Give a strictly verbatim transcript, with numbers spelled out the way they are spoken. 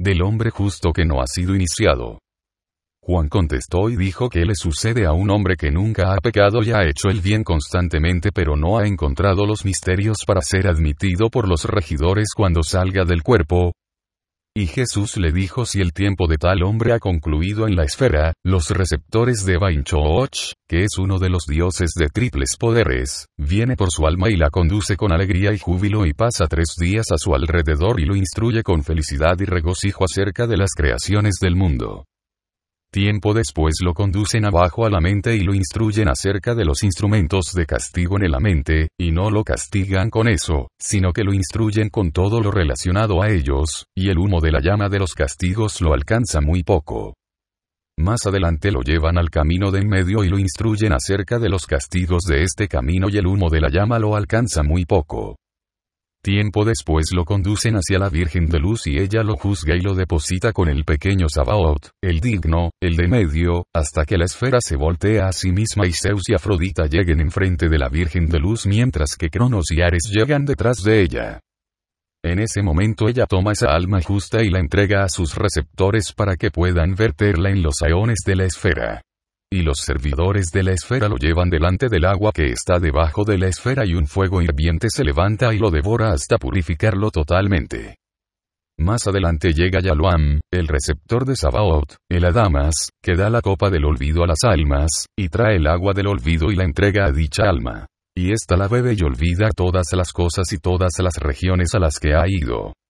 del hombre justo que no ha sido iniciado. Juan contestó y dijo que le sucede a un hombre que nunca ha pecado y ha hecho el bien constantemente pero no ha encontrado los misterios para ser admitido por los regidores cuando salga del cuerpo. Y Jesús le dijo: si el tiempo de tal hombre ha concluido en la esfera, los receptores de Bainchoach, que es uno de los dioses de triples poderes, viene por su alma y la conduce con alegría y júbilo y pasa tres días a su alrededor y lo instruye con felicidad y regocijo acerca de las creaciones del mundo. Tiempo después lo conducen abajo a la mente y lo instruyen acerca de los instrumentos de castigo en la mente, y no lo castigan con eso, sino que lo instruyen con todo lo relacionado a ellos, y el humo de la llama de los castigos lo alcanza muy poco. Más adelante lo llevan al camino de en medio y lo instruyen acerca de los castigos de este camino y el humo de la llama lo alcanza muy poco. Tiempo después lo conducen hacia la Virgen de Luz y ella lo juzga y lo deposita con el pequeño Sabaoth, el digno, el de medio, hasta que la esfera se voltea a sí misma y Zeus y Afrodita lleguen enfrente de la Virgen de Luz mientras que Cronos y Ares llegan detrás de ella. En ese momento ella toma esa alma justa y la entrega a sus receptores para que puedan verterla en los aeones de la esfera. Y los servidores de la esfera lo llevan delante del agua que está debajo de la esfera y un fuego hirviente se levanta y lo devora hasta purificarlo totalmente. Más adelante llega Yaluam, el receptor de Sabaoth, el Adamas, que da la copa del olvido a las almas, y trae el agua del olvido y la entrega a dicha alma. Y ésta la bebe y olvida todas las cosas y todas las regiones a las que ha ido.